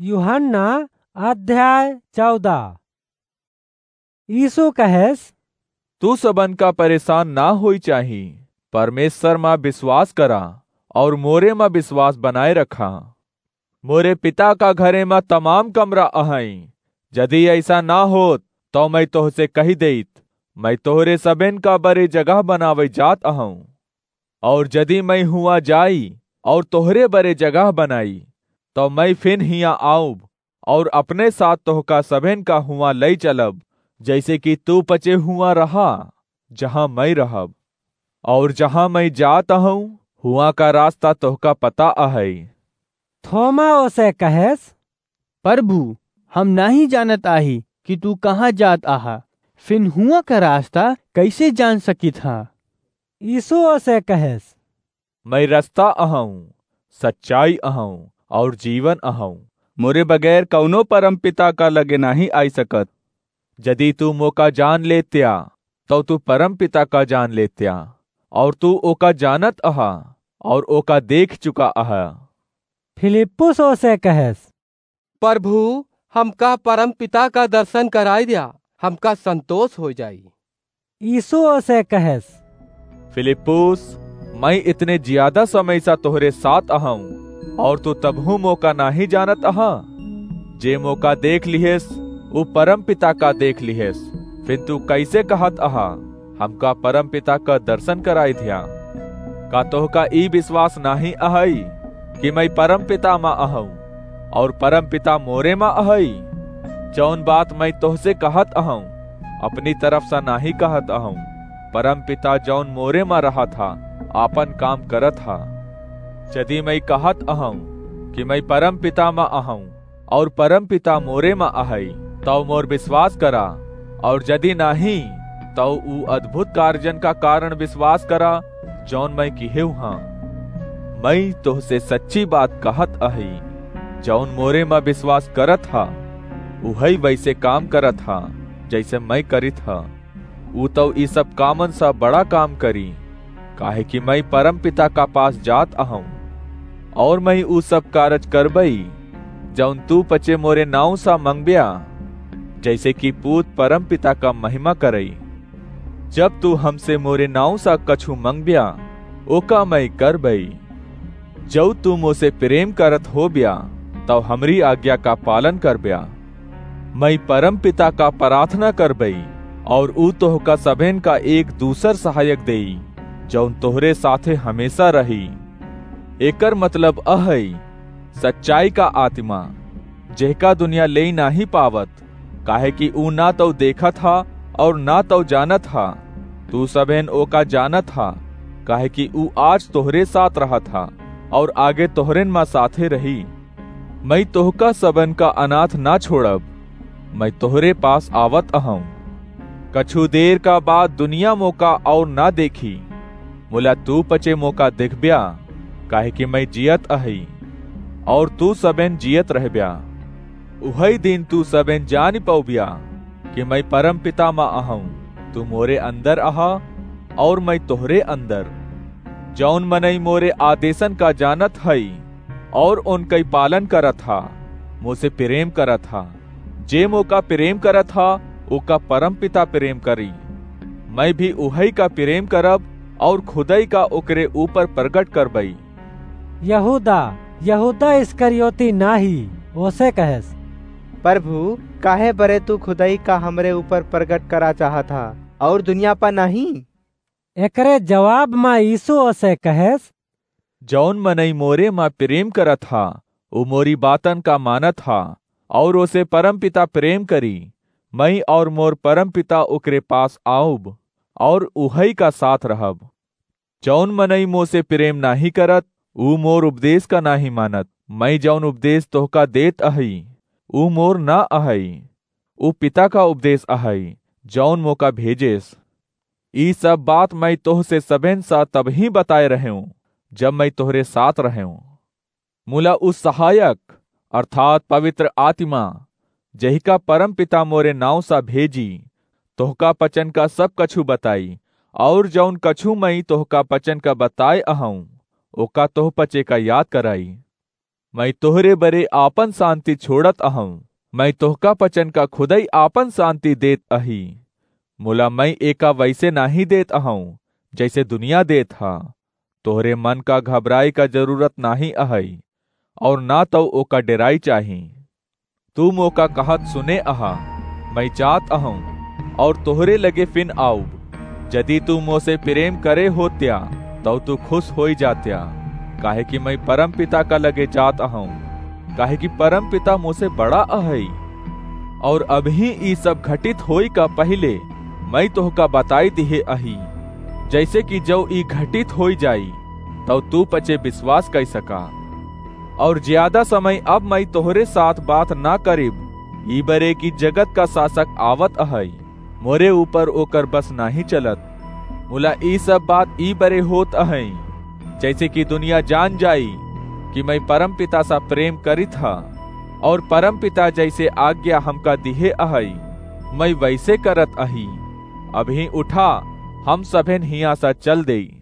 यूहन्ना अध्याय 14। यीशु कहेस, तू सबन का परेशान ना होई चाही। परमेश्वर मां विश्वास करा और मोरे मां विश्वास बनाए रखा। मोरे पिता का घरे मां तमाम कमरा अहई। यदि ऐसा ना होत तो मैं तोहसे कही देत, मैं तोहरे सबन का बड़े जगह बनावे जात अहूं। और यदि मैं हुआ जाई और तोहरे बड़े जगह बनाई तो मैं फिर हिया आऊब और अपने साथ तोहका सबन का हुआ लई चलब, जैसे कि तू पचे हुआ रहा जहां मैं रहब। और जहां मैं जात हूं हुआ का रास्ता तोहका पता अहै। थोमा ओसे कहेस, प्रभु, हम नहीं जानत आही कि तू कहाँ जात आहा, फिर हुआ का रास्ता कैसे जान सकी था। यीशु ओसे कहेस, मैं रास्ता अहूं, सच्चाई अहूं और जीवन अहूं। मोरे बगैर कौनो परम पिता का लगे नहीं आई सकत। यदि तू मोका जान लेत्या तो तू परम पिता का जान लेत्या, और तू ओका जानत अहा और ओका देख चुका अहा। फिलिप्पुस ओसे कहेस, प्रभु, हमका परम पिता का दर्शन कराई दिया, हमका संतोष हो जाई। यीशु ओसे कहेस, फिलिप्पुस, मैं इतने ज्यादा समय सा तोहरे साथ अहूं और तू तबहू मौका नहीं जानत अहा। जे मौका देख लिहेस वो परम पिता का देख लिहेस। फिर तू कैसे कहत अहा हमका परम पिता का दर्शन कराई दिया। का तोहका ई विश्वास नहीं अहई कि मैं परम पिता मां अहूं और परम पिता मोरे मां अहई। जौन बात मैं तोहसे कहत अहूं अपनी तरफ से नहीं कहत अहूं। परम पिता जौन मोरे मां रहा था आपन काम करत हा। यदि मैं कहत अहूं कि मैं परम पिता मां अहूं और परम पिता मोरे मां अहई तो मोर विश्वास करा, और यदि नहीं तो ऊ अद्भुत कार्जन का कारण विश्वास करा जौन मैं किहे हां। मैं तोहसे सच्ची बात कहत अही, जौन मोरे मां विश्वास करत हा उहई वैसे काम करत हा जैसे मैं करित हा। ऊ तो ई सब कामन सा बड़ा काम करी, काहे कि मैं परम पिता का पास जात अहूं। और मैं ऊ सब कारज करबई जौन तू पचे मोरे नाव सा मंगबिया, जैसे कि पूत परम पिता का महिमा करई। जब तू हमसे मोरे नाव सा कछु मंगबिया ओका मैं करबई। जो तू मोसे प्रेम करत हो बिया तो हमरी आज्ञा का पालन करबिया। मैं परम पिता का प्रार्थना करबई और ऊ तोहका सबेन का एक दूसर सहायक देई जौन तोहरे साथे हमेशा रही। एकर मतलब अहई सच्चाई का आत्मा, जेका दुनिया ले नहीं पावत, काहे कि ऊ ना तो देखत हा और ना तो जानत हा। तू सबेन ओका जानत हा, काहे कि ऊ आज तोहरे साथ रहत हा और आगे तोहरेन मां साथे रही। मैं तोहका सबन का अनाथ ना छोड़ब, मैं तोहरे पास आवत अहूं। कछु देर का बाद दुनिया मौका और ना देखी, मुला तू पचे मौका देखबिया, काहे कि मैं जियत अही और तू सबेन जियत रहबिया। उहई दिन तू सबेन जान पौबिया कि मैं परम पिता मां अहूं, तू मोरे अंदर अहा और मैं तोहरे अंदर। जौन मनई मोरे आदेशन का जानत हई और उनकई पालन करत हा मुझसे प्रेम करत हा। जे मोका प्रेम करत हा ओका परम पिता प्रेम करी। मैं भी उहई का प्रेम करब और खुदई का ओकरे ऊपर प्रगट करबई। यहूदा इस्करियोती नाही ओसे कहेस, प्रभु, काहे बरे तू खुदाई का हमरे ऊपर प्रगट करा चाहा था और दुनिया पर नहीं। एकरे जवाब में यीशु ओसे कहेस, जौन मनई मोरे मां प्रेम करत हा ऊ मोरी बातन का मानत हा और उसे परम पिता प्रेम करी। मैं और मोर परम पिता ओकरे पास आऊब और उहई का साथ रहब। जौन मनई मोसे प्रेम नाही करत ऊ मोर उपदेश का नाही मानत। मैं जौन उपदेश तोहका देत अही ऊ मोर ना अहई, ऊ पिता का उपदेश अहई जौन मोका भेजेस। ई सब बात मैं तोहसे सबेन सा तब ही बताए रहूं जब मैं तोहरे साथ रहूं। मुला उस सहायक अर्थात पवित्र आत्मा, जहिका परम पिता मोरे नाव सा भेजी, तोहका पचन का सब कछु बताई, और जौन कछु मैं तोहका पचन का बताए अहूं ओका तोह पचे का याद कराई। मैं तोहरे बरे आपन शांति छोड़त अहूं। मैं तोहका पचन का खुदई आपन शांति देत अही। मुला मैं एका वैसे नाही देत अहूं जैसे दुनिया देत हा। तोहरे मन का घबराई का जरूरत नाही अहई और ना तो ओका डराई चाही। तू मोका कहत सुने अहा, मैं जात अहूं और तोहरे लगे फिन आऊब। यदि तू मोसे प्रेम करे होत्या तो तू खुश होई जात्या, काहे कि मैं परम पिता का लगे जात अहूं, काहे कि परम पिता मोसे बड़ा अहई। और अभी ई सब घटित होई का पहले मैं तोहका बताई दिहे अही, जैसे कि जो ई घटित होई जाई तो तू पचे विश्वास कर सका। और ज्यादा समय अब मैं तोहरे साथ बात ना करीब। ई बरे की जगत का शासक आवत अहई, मोरे ऊपर ओकर बस नाही चलत। मुला ई सब बात ई बरे होत अहई जैसे कि दुनिया जान जाई कि मैं परम पिता सा प्रेम करित हा, और परम पिता जैसे आज्ञा हमका दिहे अहई मैं वैसे करत अही। अभी उठा, हम सभेन हिया सा चल देई।